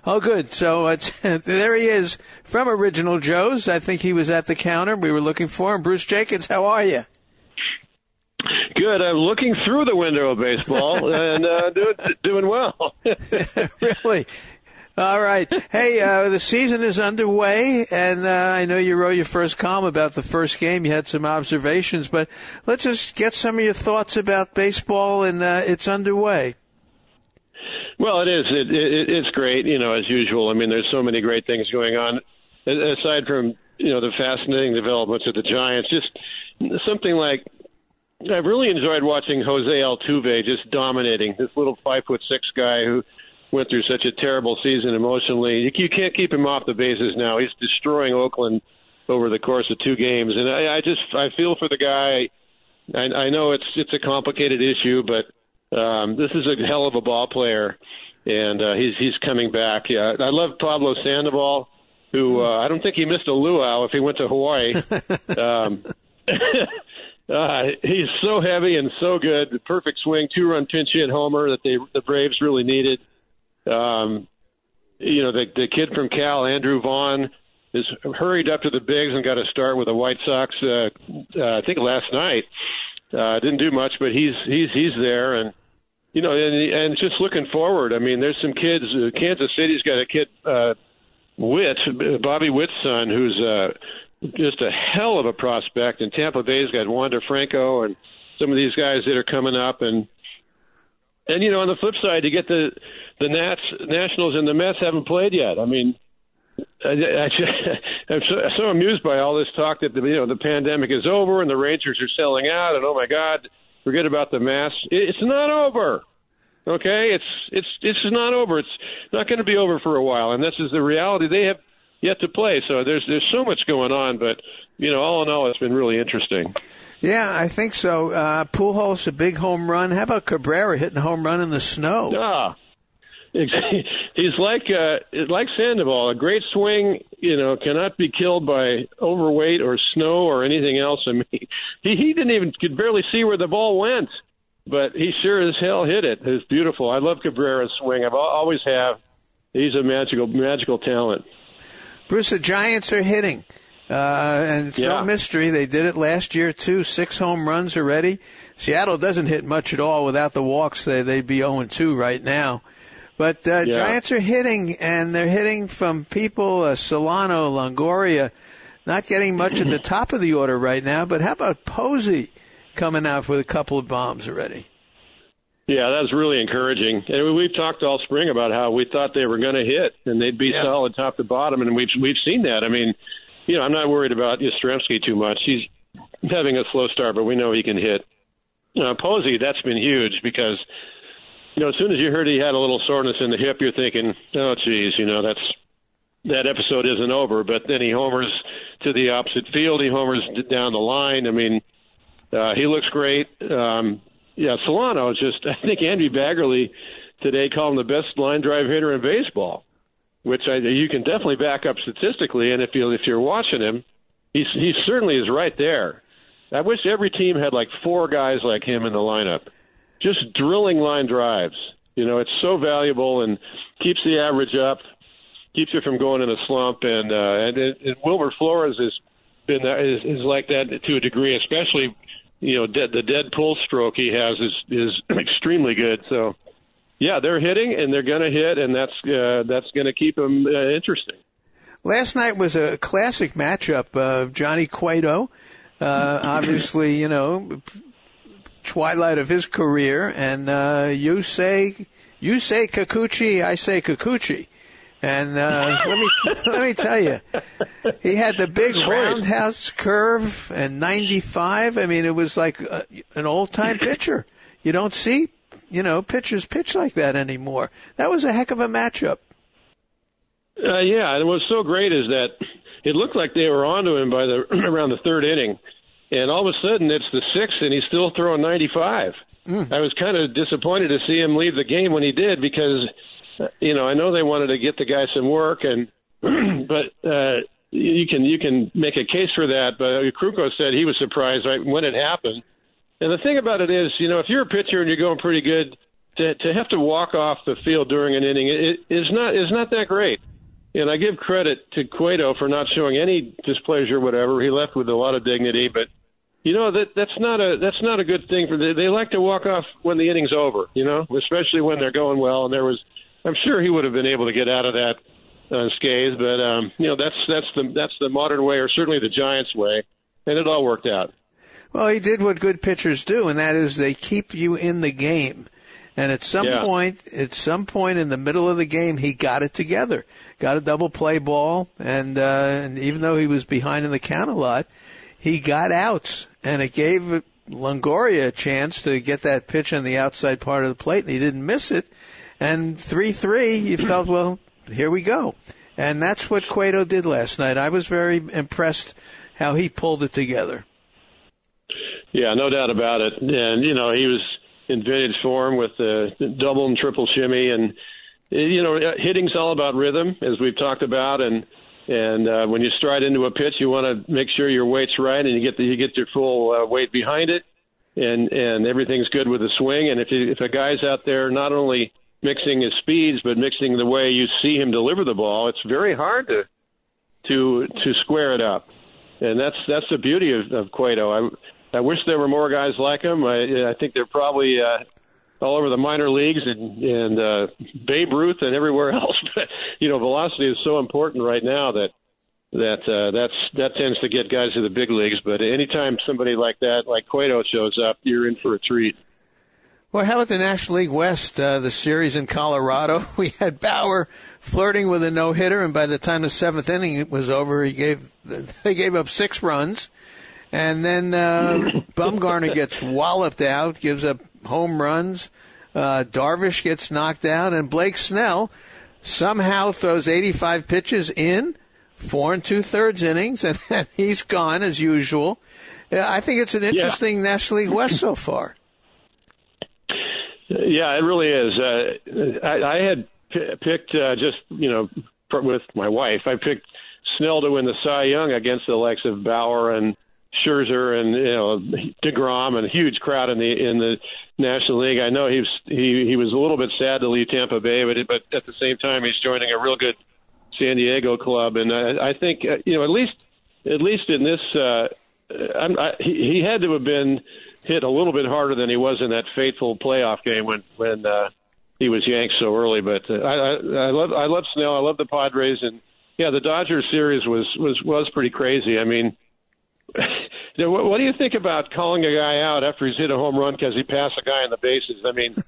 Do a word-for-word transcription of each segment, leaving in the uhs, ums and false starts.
Oh, good. So it's, there he is from Original Joe's. I think he was at the counter. We were looking for him. Bruce Jacobs, how are you? Good. I'm looking through the window of baseball and uh, doing, doing well. Really? All right. Hey, uh, the season is underway, and uh, I know you wrote your first column about the first game. You had some observations, but let's just get some of your thoughts about baseball, and uh, it's underway. Well, it is. It, it, it's great, you know, as usual. I mean, there's so many great things going on. Aside from, you know, the fascinating developments of the Giants, just something like I've really enjoyed watching Jose Altuve just dominating, this little five foot six guy who went through such a terrible season emotionally. You, you can't keep him off the bases now. He's destroying Oakland over the course of two games, and I, I just I feel for the guy. I, I know it's it's a complicated issue, but um, this is a hell of a ball player, and uh, he's he's coming back. Yeah, I love Pablo Sandoval, who uh, I don't think he missed a luau if he went to Hawaii. um, Uh, he's so heavy and so good. The perfect swing, two-run pinch hit homer that they the Braves really needed. Um, you know, the the kid from Cal, Andrew Vaughn, is hurried up to the bigs and got a start with the White Sox. Uh, uh, I think last night. Uh, didn't do much, but he's he's he's there, and you know, and, and just looking forward. I mean, there's some kids. Uh, Kansas City's got a kid, uh, Witt, Bobby Witt's son, who's uh, just a hell of a prospect, and Tampa Bay's got Wander Franco and some of these guys that are coming up, and and you know, on the flip side, you get the the Nats, Nationals, and the Mets haven't played yet. I mean, I, I, I'm so, so amused by all this talk that the, you know the pandemic is over and the Rangers are selling out, and oh my God, forget about the mass. It's not over. Okay, it's it's it's not over. It's not going to be over for a while, and this is the reality. They have yet to play. So there's there's so much going on, but you know, all in all, it's been really interesting. Yeah, I think so. Uh, Pujols, a big home run. How about Cabrera hitting a home run in the snow? Ah, he's like uh, like Sandoval, a great swing. You know, cannot be killed by overweight or snow or anything else. I mean, he he didn't even could barely see where the ball went, but he sure as hell hit it. It's beautiful. I love Cabrera's swing. I've always have. He's a magical magical talent. Bruce, the Giants are hitting, uh, and it's yeah. no mystery. They did it last year, too. Six home runs already. Seattle doesn't hit much at all. Without the walks, they, they'd be oh and two right now. But uh, yeah. Giants are hitting, and they're hitting from people, uh, Solano, Longoria, not getting much at the top of the order right now. But how about Posey coming out with a couple of bombs already? Yeah, that's really encouraging. And we've talked all spring about how we thought they were going to hit and they'd be yeah. solid top to bottom, and we've we've seen that. I mean, you know, I'm not worried about Yastrzemski too much. He's having a slow start, but we know he can hit. Uh, Posey, that's been huge because, you know, as soon as you heard he had a little soreness in the hip, you're thinking, oh, geez, you know, that's that episode isn't over. But then he homers to the opposite field. He homers down the line. I mean, uh, he looks great. Um Yeah, Solano is just, I think Andy Baggerly today called him the best line drive hitter in baseball, which I, you can definitely back up statistically. And if, you, if you're watching him, he's, he certainly is right there. I wish every team had like four guys like him in the lineup, just drilling line drives. You know, it's so valuable and keeps the average up, keeps you from going in a slump. And, uh, and, and Wilmer Flores has been is, is like that to a degree, especially you know, dead, the dead pull stroke he has is is extremely good. So, yeah, they're hitting and they're going to hit, and that's uh, that's going to keep them uh, interesting. Last night was a classic matchup of Johnny Cueto, uh, obviously, you know, twilight of his career, and uh, you say you say Kikuchi, I say Kikuchi. And uh, let me let me tell you, he had the big roundhouse curve and ninety-five. I mean, it was like a, an old-time pitcher. You don't see, you know, pitchers pitch like that anymore. That was a heck of a matchup. Uh, yeah, and what's so great is that it looked like they were onto him by the around the third inning, and all of a sudden it's the sixth, and he's still throwing ninety-five. Mm. I was kind of disappointed to see him leave the game when he did because. You know, I know they wanted to get the guy some work, and but uh, you can you can make a case for that. But Kruko said he was surprised right when it happened. And the thing about it is, you know, if you're a pitcher and you're going pretty good, to to have to walk off the field during an inning it, is not is not that great. And I give credit to Cueto for not showing any displeasure, or whatever. He left with a lot of dignity, but you know that that's not a that's not a good thing for. They, they like to walk off when the inning's over, you know, especially when they're going well. And there was, I'm sure he would have been able to get out of that unscathed, but um, you know that's that's the that's the modern way, or certainly the Giants' way, and it all worked out. Well, he did what good pitchers do, and that is they keep you in the game. And at some yeah. point, at some point in the middle of the game, he got it together. Got a double play ball, and, uh, and even though he was behind in the count a lot, he got outs, and it gave Longoria a chance to get that pitch on the outside part of the plate, and he didn't miss it. And three three, you felt, well, here we go. And that's what Cueto did last night. I was very impressed how he pulled it together. Yeah, no doubt about it. And, you know, he was in vintage form with the double and triple shimmy, and you know, hitting's all about rhythm, as we've talked about, and and uh, when you stride into a pitch, you want to make sure your weight's right, and you get the, you get your full uh, weight behind it, and and everything's good with the swing. And if you, if a guy's out there not only mixing his speeds but mixing the way you see him deliver the ball, it's very hard to to to square it up, and that's that's the beauty of, of Cueto. I, I wish there were more guys like him. I, I think they're probably uh, all over the minor leagues and, and uh, Babe Ruth and everywhere else. But you know, velocity is so important right now that that uh, that's that tends to get guys to the big leagues. But anytime somebody like that, like Cueto, shows up, you're in for a treat. Well, how about the National League West, uh, the series in Colorado? We had Bauer flirting with a no-hitter, and by the time the seventh inning was over, he gave they gave up six runs. And then uh, Bumgarner gets walloped out, gives up home runs. Uh, Darvish gets knocked out, and Blake Snell somehow throws eighty-five pitches in four and two-thirds innings, and, and he's gone as usual. Uh, I think it's an interesting yeah. National League West so far. Yeah, it really is. Uh, I, I had p- picked uh, just, you know, with my wife, I picked Snell to win the Cy Young against the likes of Bauer and Scherzer and, you know, DeGrom, and a huge crowd in the in the National League. I know he was he, he was a little bit sad to leave Tampa Bay, but but at the same time he's joining a real good San Diego club, and I, I think uh, you know at least at least in this uh, I'm, I, he, he had to have been hit a little bit harder than he was in that fateful playoff game when when uh, he was yanked so early. But uh, I, I I love I love Snell. I love the Padres, and yeah, the Dodgers series was was was pretty crazy. I mean. What do you think about calling a guy out after he's hit a home run because he passed a guy on the bases? I mean,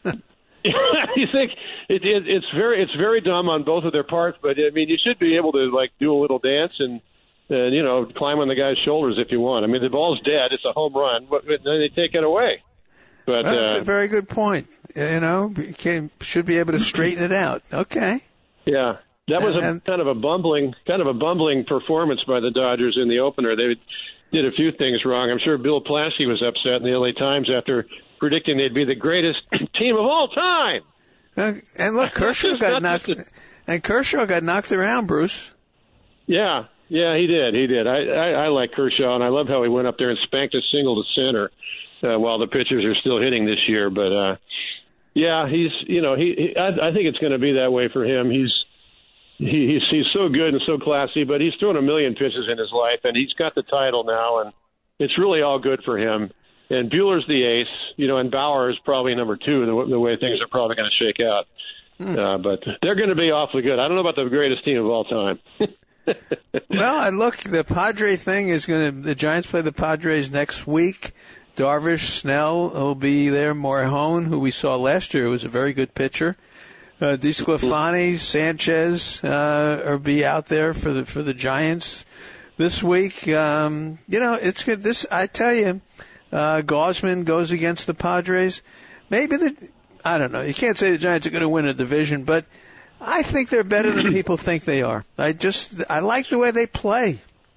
you think it, it, it's very it's very dumb on both of their parts, but I mean, you should be able to like do a little dance and and you know climb on the guy's shoulders if you want. I mean, the ball's dead; it's a home run, but then they take it away. But well, that's uh, a very good point. You know, you can, should be able to straighten it out. Okay. Yeah. That was a, kind of a bumbling, kind of a bumbling performance by the Dodgers in the opener. They did a few things wrong. I'm sure Bill Plassey was upset in the L A Times after predicting they'd be the greatest team of all time. Uh, and look, Kershaw got knocked, a, and Kershaw got knocked around, Bruce. Yeah, yeah, he did, he did. I, I, I like Kershaw, and I love how he went up there and spanked a single to center uh, while the pitchers are still hitting this year. But uh, yeah, he's, you know, he. he I, I think it's going to be that way for him. He's. He, he's he's so good and so classy, but he's thrown a million pitches in his life, and he's got the title now, and it's really all good for him. And Buehler's the ace, you know, and Bauer is probably number two, the, the way things are probably going to shake out. Hmm. Uh, but they're going to be awfully good. I don't know about the greatest team of all time. Well, and look, the Padre thing is going to – the Giants play the Padres next week. Darvish, Snell will be there. Morihone, who we saw last year, was a very good pitcher. Uh, DeSclafani, Sanchez uh, will be out there for the for the Giants this week. Um, you know, it's good. This I tell you, uh, Gausman goes against the Padres. Maybe the I don't know. You can't say the Giants are going to win a division, but I think they're better than people think they are. I just I like the way they play.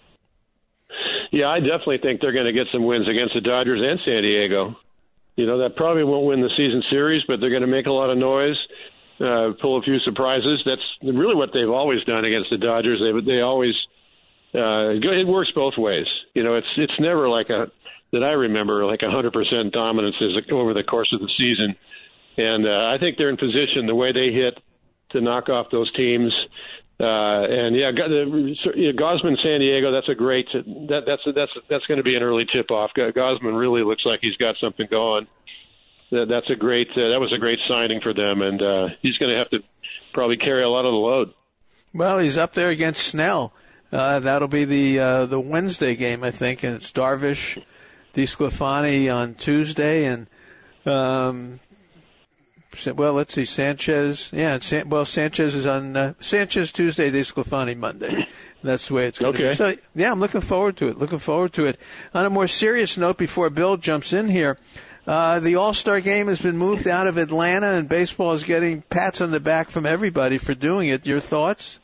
Yeah, I definitely think they're going to get some wins against the Dodgers and San Diego. You know, that probably won't win the season series, but they're going to make a lot of noise. Uh, pull a few surprises. That's really what they've always done against the Dodgers. They they always uh, it works both ways. You know, it's it's never like a that I remember like a hundred percent dominance over the course of the season. And uh, I think they're in position the way they hit to knock off those teams. Uh, and yeah, the, you know, Gausman, San Diego. That's a great. That, that's that's that's going to be an early tip-off. Gausman really looks like he's got something going. That, that's a great. Uh, that was a great signing for them, and uh, he's going to have to probably carry a lot of the load. Well, he's up there against Snell. Uh, that'll be the uh, the Wednesday game, I think, and it's Darvish, DeSclafani on Tuesday, and um, well, let's see, Sanchez. Yeah, San, well, Sanchez is on uh, Sanchez Tuesday, DeSclafani Monday. That's the way it's going to okay. be. So, yeah, I'm looking forward to it. Looking forward to it. On a more serious note, before Bill jumps in here, uh, the All-Star Game has been moved out of Atlanta, and baseball is getting pats on the back from everybody for doing it. Your thoughts?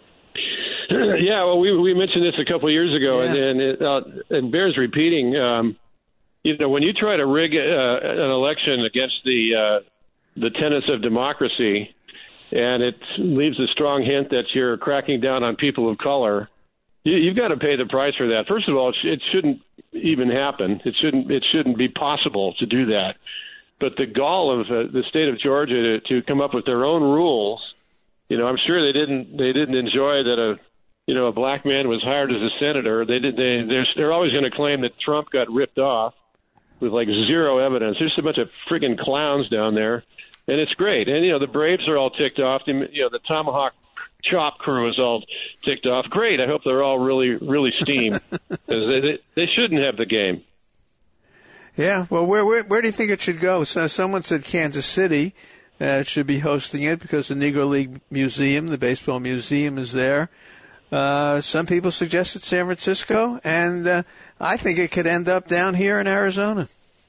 Yeah, well, we we mentioned this a couple of years ago, yeah. and and it, uh, and bears repeating. Um, you know, when you try to rig uh, an election against the uh, the tenets of democracy, and it leaves a strong hint that you're cracking down on people of color, you, you've got to pay the price for that. First of all, it, sh- it shouldn't even happen. It shouldn't. It shouldn't be possible to do that. But the gall of uh, the state of Georgia to, to come up with their own rules, you know, I'm sure they didn't. They didn't enjoy that a, you know, a black man was hired as a senator. They did. They they're, they're always going to claim that Trump got ripped off with like zero evidence. There's a bunch of friggin' clowns down there. And it's great. And, you know, the Braves are all ticked off. You know, the Tomahawk Chop crew is all ticked off. Great. I hope they're all really, really steamed. they, they, they shouldn't have the game. Yeah. Well, where where, where do you think it should go? So someone said Kansas City uh, should be hosting it because the Negro League Museum, the baseball museum, is there. Uh, some people suggested San Francisco, and uh, I think it could end up down here in Arizona.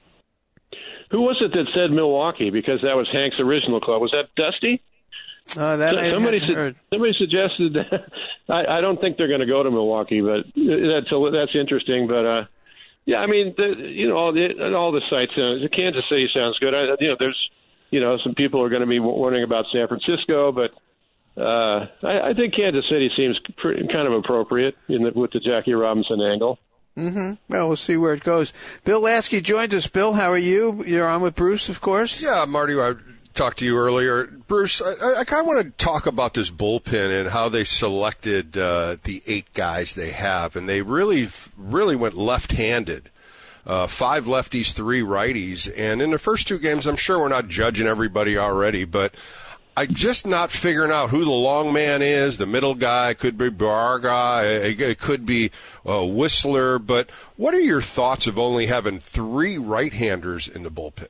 Who was it that said Milwaukee? Because that was Hank's original club. Was that Dusty? Uh, that so, somebody, su- somebody suggested that. I, I don't think they're going to go to Milwaukee, but that's a, that's interesting. But uh, yeah, I mean, the, you know, all the, all the sites. Uh, Kansas City sounds good. I, you know, there's, you know, some people are going to be wondering about San Francisco, but uh, I, I think Kansas City seems pretty, kind of appropriate in the, with the Jackie Robinson angle. Mm-hmm. Well, we'll see where it goes. Bill Lasky joins us. Bill, how are you? You're on with Bruce, of course. Yeah, Marty, I talked to you earlier. Bruce, I, I kind of want to talk about this bullpen and how they selected uh, the eight guys they have, and they really, really went left-handed. Uh, five lefties, three righties, and in the first two games, I'm sure we're not judging everybody already, but I'm just not figuring out who the long man is. The middle guy could be Barga, it could be uh, Whistler. But what are your thoughts of only having three right-handers in the bullpen?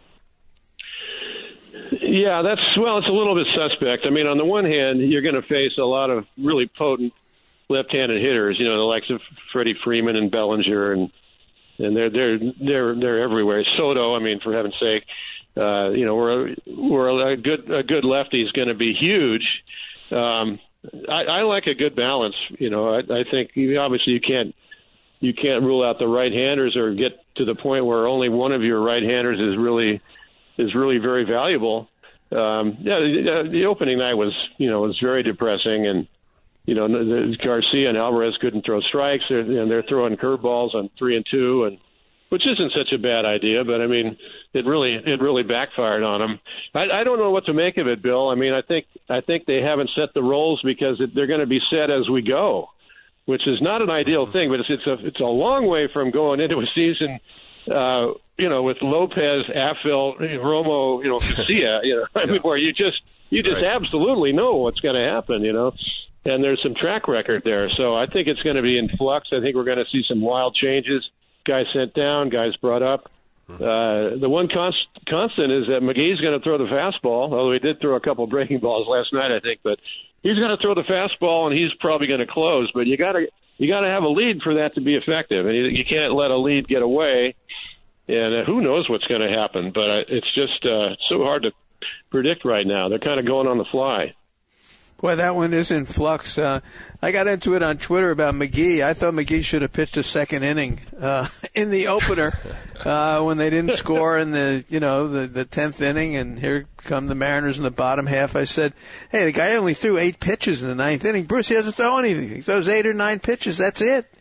Yeah, that's well, it's a little bit suspect. I mean, on the one hand, you're going to face a lot of really potent left-handed hitters. You know, the likes of Freddie Freeman and Bellinger, and and they're they're they're they're everywhere. Soto, I mean, for heaven's sake. Uh, you know, we're we're a good a good lefty is going to be huge. Um, I, I like a good balance. You know, I, I think you, obviously you can't you can't rule out the right-handers or get to the point where only one of your right-handers is really is really very valuable. Um, yeah, the, the opening night was you know was very depressing, and you know the, Garcia and Alvarez couldn't throw strikes, they're, and they're throwing curveballs on three and two, and which isn't such a bad idea, but I mean, it really it really backfired on them. I, I don't know what to make of it, Bill. I mean, I think I think they haven't set the roles because it, they're going to be set as we go, which is not an ideal thing. But it's it's a it's a long way from going into a season, uh, you know, with Lopez, Afil, Romo, you know, Garcia, you know, I mean, where you just you just right. absolutely know what's going to happen, you know. And there's some track record there, so I think it's going to be in flux. I think we're going to see some wild changes. Guys sent down, guys brought up. Uh, the one const- constant is that McGee's going to throw the fastball, although he did throw a couple breaking balls last night, I think. But he's going to throw the fastball, and he's probably going to close. But you got to you got to have a lead for that to be effective, and you, you can't let a lead get away. And uh, who knows what's going to happen? But uh, it's just uh, so hard to predict right now. They're kind of going on the fly. Boy, that one is in flux. Uh, I got into it on Twitter about McGee. I thought McGee should have pitched a second inning uh, in the opener uh, when they didn't score in the, you know, the, the tenth inning, and here come the Mariners in the bottom half. I said, hey, the guy only threw eight pitches in the ninth inning. Bruce, he doesn't throw anything. He throws eight or nine pitches. That's it.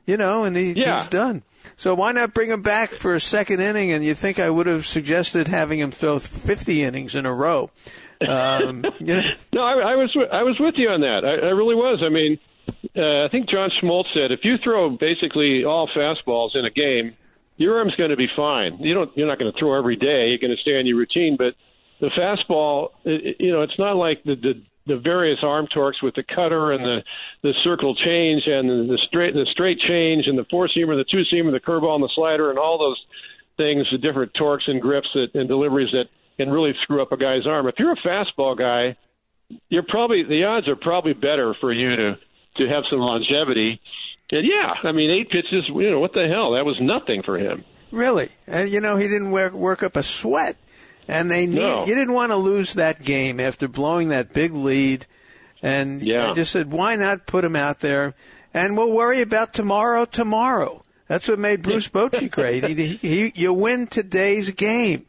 you know, and he, yeah. he's done. So why not bring him back for a second inning? And you think I would have suggested having him throw fifty innings in a row? Um, you know. No, I, I was I was with you on that. I, I really was. I mean, uh, I think John Schmaltz said if you throw basically all fastballs in a game, your arm's going to be fine. You don't. You're not going to throw every day. You're going to stay on your routine. But the fastball, it, you know, it's not like the, the the various arm torques with the cutter and the the circle change and the, the straight the straight change and the four seamer, the two seamer, the curveball, and the slider, and all those things, the different torques and grips that, and deliveries that can really screw up a guy's arm. If you're a fastball guy, you're probably the odds are probably better for you to to have some longevity. And yeah, I mean, eight pitches, you know, what the hell? That was nothing for him. Really? And, you know, he didn't work, work up a sweat. And they need, no. you didn't want to lose that game after blowing that big lead. And yeah. I just said, why not put him out there? And we'll worry about tomorrow, tomorrow. That's what made Bruce Bochy great. He, he, you win today's game.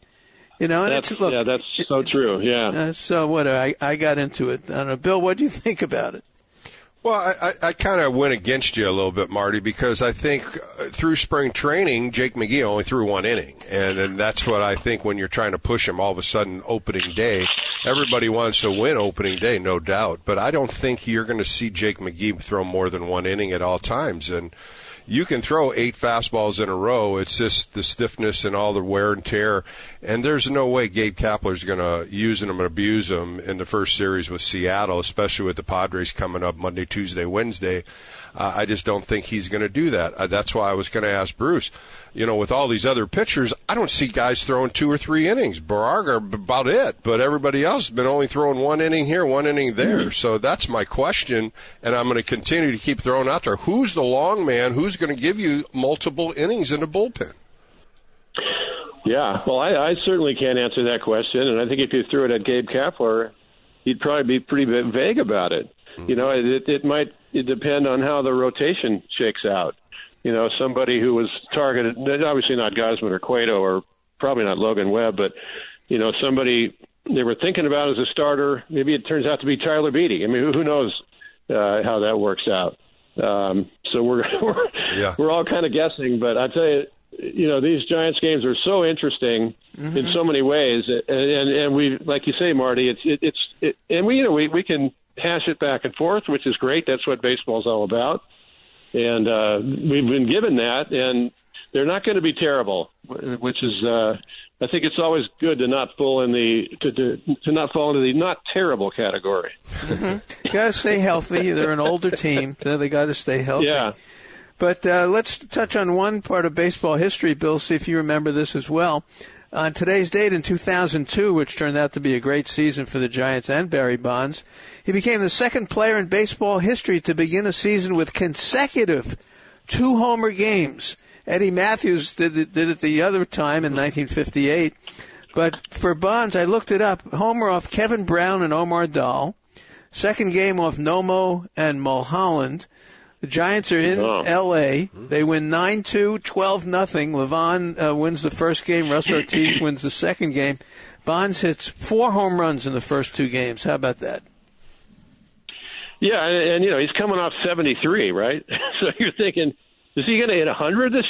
You know, and that's, it's, look, yeah, that's so true, yeah. Uh, so what, I, I got into it. I don't know. Bill, what do you think about it? Well, I, I, I kind of went against you a little bit, Marty, because I think through spring training, Jake McGee only threw one inning. And, and that's what I think when you're trying to push him all of a sudden opening day. Everybody wants to win opening day, no doubt. But I don't think you're going to see Jake McGee throw more than one inning at all times. And you can throw eight fastballs in a row. It's just the stiffness and all the wear and tear. And there's no way Gabe Kapler's going to use them and abuse them in the first series with Seattle, especially with the Padres coming up Monday, Tuesday, Wednesday. Uh, I just don't think he's going to do that. Uh, that's why I was going to ask Bruce. You know, with all these other pitchers, I don't see guys throwing two or three innings. Baraga, about it. But everybody else has been only throwing one inning here, one inning there. Mm-hmm. So that's my question, and I'm going to continue to keep throwing out there. Who's the long man? Who's going to give you multiple innings in the bullpen? Yeah, well, I, I certainly can't answer that question, and I think if you threw it at Gabe Kapler, he'd probably be pretty vague about it. Mm-hmm. You know, it, it might it depend on how the rotation shakes out. You know, somebody who was targeted, obviously not Gausman or Cueto or probably not Logan Webb, but, you know, somebody they were thinking about as a starter. Maybe it turns out to be Tyler Beatty. I mean, who, who knows uh, how that works out. Um, so we're we're, yeah. we're all kind of guessing. But I tell you, you know, these Giants games are so interesting mm-hmm. in so many ways. And, and, and we, like you say, Marty, it's it, it's it, and we, you know, we, we can hash it back and forth, which is great. That's what baseball's all about. And uh, we've been given that, and they're not going to be terrible, which is, uh, I think it's always good to not fall in the to to, to not fall into the not terrible category. Mm-hmm. Got to stay healthy. They're an older team, so they got to stay healthy. Yeah. But uh, let's touch on one part of baseball history, Bill. See if you remember this as well. On today's date in two thousand two, which turned out to be a great season for the Giants and Barry Bonds, he became the second player in baseball history to begin a season with consecutive two-homer games. Eddie Matthews did it, did it the other time in nineteen fifty-eight. But for Bonds, I looked it up. Homer off Kevin Brown and Omar Dahl. Second game off Nomo and Mulholland. The Giants are in oh. L A. They win nine two, twelve nothing. Levon uh, wins the first game. Russ Ortiz wins the second game. Bonds hits four home runs in the first two games. How about that? Yeah, and, and you know, he's coming off seventy-three, right? So you're thinking, is he going to hit one hundred this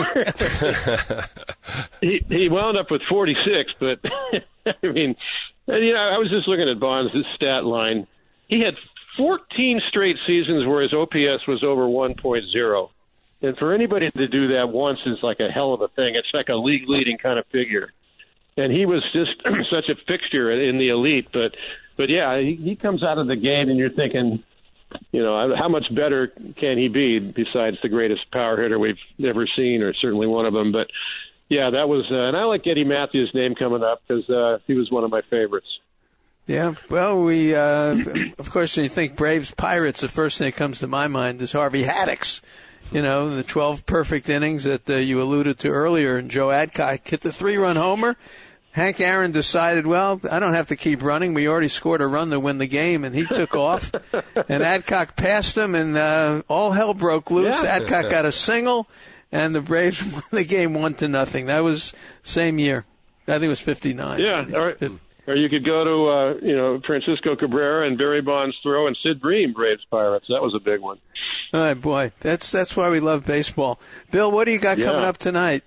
year? he, he wound up with forty-six, but, I mean, and, you know, I was just looking at Bonds' stat line. He had fourteen straight seasons where his O P S was over one point oh. And for anybody to do that once is like a hell of a thing. It's like a league-leading kind of figure. And he was just such a fixture in the elite. But, but yeah, he, he comes out of the game and you're thinking, you know, how much better can he be besides the greatest power hitter we've ever seen, or certainly one of them. But, yeah, that was uh, – and I like Eddie Matthews' name coming up because uh, he was one of my favorites. Yeah, well, we, uh, of course, when you think Braves Pirates, the first thing that comes to my mind is Harvey Haddix. You know, the twelve perfect innings that uh, you alluded to earlier, and Joe Adcock hit the three-run homer. Hank Aaron decided, well, I don't have to keep running. We already scored a run to win the game, and he took off. And Adcock passed him, and uh, all hell broke loose. Yeah. Adcock got a single, and the Braves won the game one to nothing. That was same year. I think it was fifty-nine. Yeah, all right. Or you could go to, uh, you know, Francisco Cabrera and Barry Bonds throw and Sid Bream, Braves Pirates. That was a big one. Oh, boy. That's that's why we love baseball. Bill, what do you got Yeah. coming up tonight?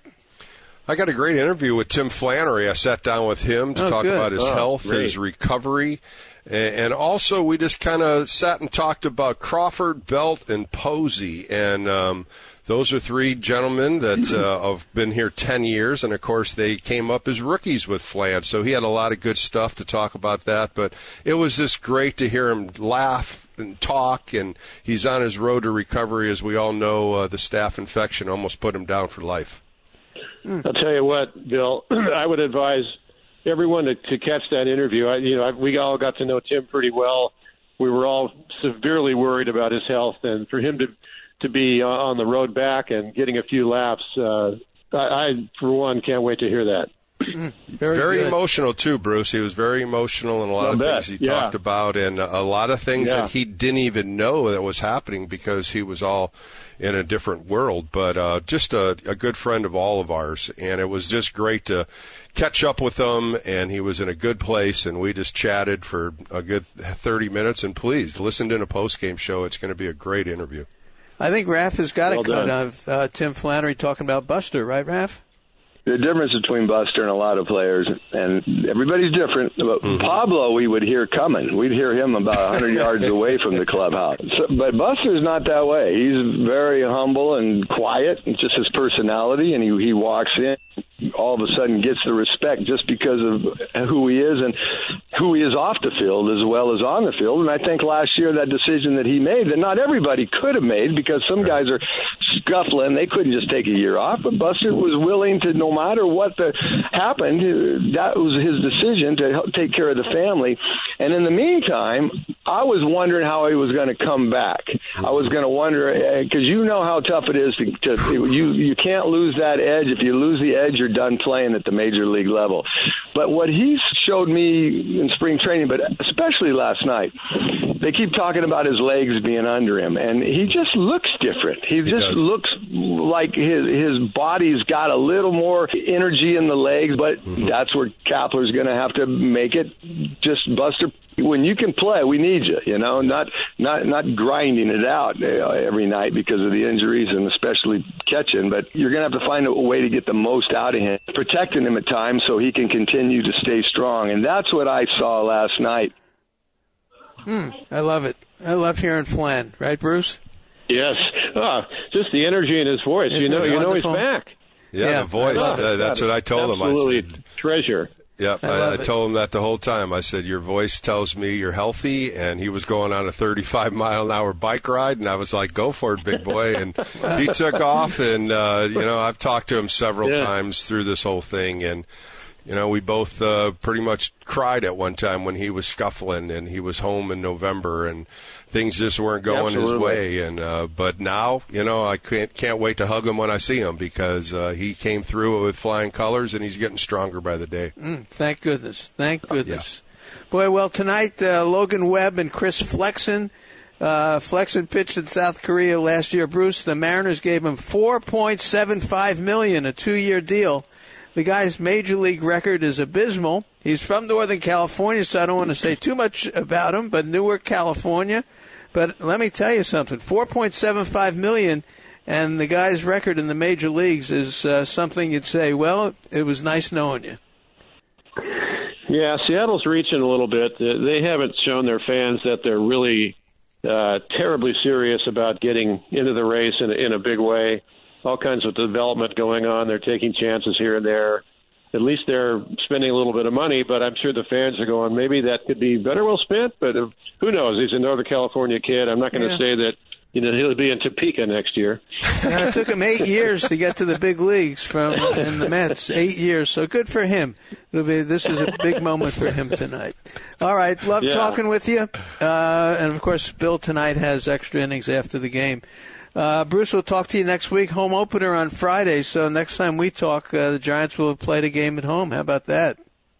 I got a great interview with Tim Flannery. I sat down with him to Oh, talk good. about his Oh, health, great. his recovery, and, and also we just kind of sat and talked about Crawford, Belt, and Posey. And um, those are three gentlemen that uh, have been here ten years, and, of course, they came up as rookies with Flan. So he had a lot of good stuff to talk about that. But it was just great to hear him laugh and talk, and he's on his road to recovery. As we all know, uh, the staph infection almost put him down for life. I'll tell you what, Bill, I would advise everyone to, to catch that interview. I, you know, I, we all got to know Tim pretty well. We were all severely worried about his health, and for him to to be on the road back and getting a few laughs, uh, I, I, for one, can't wait to hear that. Very, Very good. emotional, too, Bruce. He was very emotional in a lot I'll of bet. things he Yeah. talked about, and a lot of things Yeah. that he didn't even know that was happening because he was all in a different world. But uh, just a, a good friend of all of ours, and it was just great to catch up with him, and he was in a good place, and we just chatted for a good thirty minutes. And please, listen in a post-game show. It's going to be a great interview. I think Raph has got Well a cut done. of uh, Tim Flannery talking about Buster, right, Raph? The difference between Buster and a lot of players, and everybody's different. But Pablo, we would hear coming. We'd hear him about one hundred yards away from the clubhouse. So, but Buster's not that way. He's very humble and quiet, and just his personality, and he, he walks in, all of a sudden gets the respect just because of who he is and who he is off the field as well as on the field. And I think last year that decision that he made, that not everybody could have made, because some guys are scuffling, they couldn't just take a year off, but Buster was willing to, no matter what the, happened, that was his decision to help take care of the family. And in the meantime, I was wondering how he was going to come back. I was going to wonder, because you know how tough it is to, to you you can't lose that edge. If you lose the edge, you're done playing at the major league level. But what he showed me in spring training, but especially last night, they keep talking about his legs being under him, and he just looks different. He, He just does. looks like his his body's got a little more energy in the legs, but Mm-hmm. that's where Kapler's going to have to make it. Just Buster, when you can play, we need you. You know, not not not grinding it out uh, every night because of the injuries and especially catching. But you're going to have to find a way to get the most out of him, protecting him at times so he can continue to stay strong. And that's what I saw last night. Hmm, I love it. I love hearing Flan, right, Bruce? Yes. Ah, just the energy in his voice. Isn't you know, it you know wonderful? he's back. Yeah, Yeah, the voice. I love Uh, that's what I told him. I Absolutely said, treasure. yeah, I I, love I it. told him that the whole time. I said, your voice tells me you're healthy, and he was going on a thirty-five mile an hour bike ride, and I was like, go for it, big boy. And he took off, and, uh, you know, I've talked to him several Yeah. times through this whole thing, and, you know, we both uh, pretty much cried at one time when he was scuffling, and he was home in November, and things just weren't going his Absolutely. way. And uh, but now, you know, I can't can't wait to hug him when I see him, because uh, he came through with flying colors, and he's getting stronger by the day. Mm, thank goodness. Thank goodness. Boy, well, tonight, uh, Logan Webb and Chris Flexen. Uh, Flexen pitched in South Korea last year. Bruce, the Mariners gave him four point seven five million dollars, a two-year deal. The guy's major league record is abysmal. He's from Northern California, so I don't want to say too much about him, but Newark, California. But let me tell you something, four point seven five million dollars, and the guy's record in the major leagues is uh, something you'd say, well, it was nice knowing you. Yeah, Seattle's reaching a little bit. Uh, They haven't shown their fans that they're really uh, terribly serious about getting into the race in a, in a big way. All kinds of development going on. They're taking chances here and there. At least they're spending a little bit of money, but I'm sure the fans are going, maybe that could be better well spent, but uh, who knows? He's a Northern California kid. I'm not going to Yeah. say that, you know, he'll be in Topeka next year. Now, it took him eight years to get to the big leagues from in the Mets. Eight years, so good for him. It'll be this is a big moment for him tonight. All right, love Yeah. talking with you, uh, and of course, Bill tonight has extra innings after the game. Uh, Bruce, we'll talk to you next week. Home opener on Friday, so next time we talk, uh, the Giants will have played a game at home. How about that?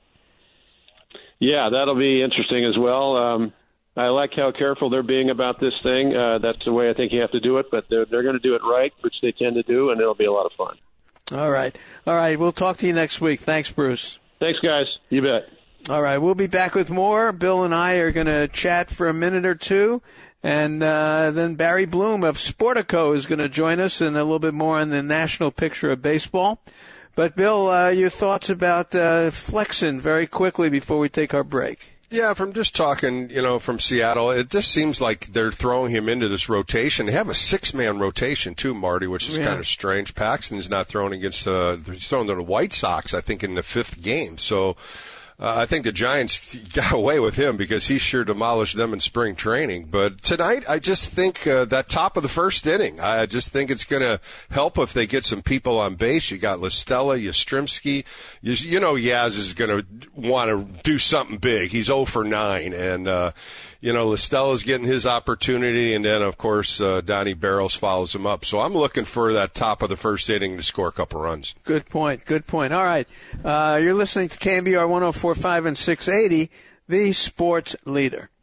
Yeah, that'll be interesting as well. Um, I like how careful they're being about this thing. Uh, that's the way I think you have to do it, but they're, they're going to do it right, which they tend to do, and it'll be a lot of fun. All right, all right. We'll talk to you next week. Thanks, Bruce. Thanks, guys. You bet. All right, we'll be back with more. Bill and I are going to chat for a minute or two, And uh, then Barry Bloom of Sportico is going to join us in a little bit more on the national picture of baseball. But, Bill, uh, your thoughts about uh, Flexen very quickly before we take our break. Yeah, from just talking, you know, from Seattle, it just seems like they're throwing him into this rotation. They have a six-man rotation, too, Marty, which is yeah. kind of strange. Paxton's not throwing against the, he's throwing to the White Sox, I think, in the fifth game. So, Uh, I think the Giants got away with him because he sure demolished them in spring training. But tonight, I just think uh, that top of the first inning, I just think it's going to help if they get some people on base. You got Listella, Yastrzemski. You, you know Yaz is going to want to do something big. He's oh for nine. And, uh, you know, Listella's getting his opportunity. And then, of course, uh, Donnie Barrels follows him up. So I'm looking for that top of the first inning to score a couple runs. Good point. Good point. All right. Uh, you're listening to K M B R one oh four point five and six eighty, the sports leader.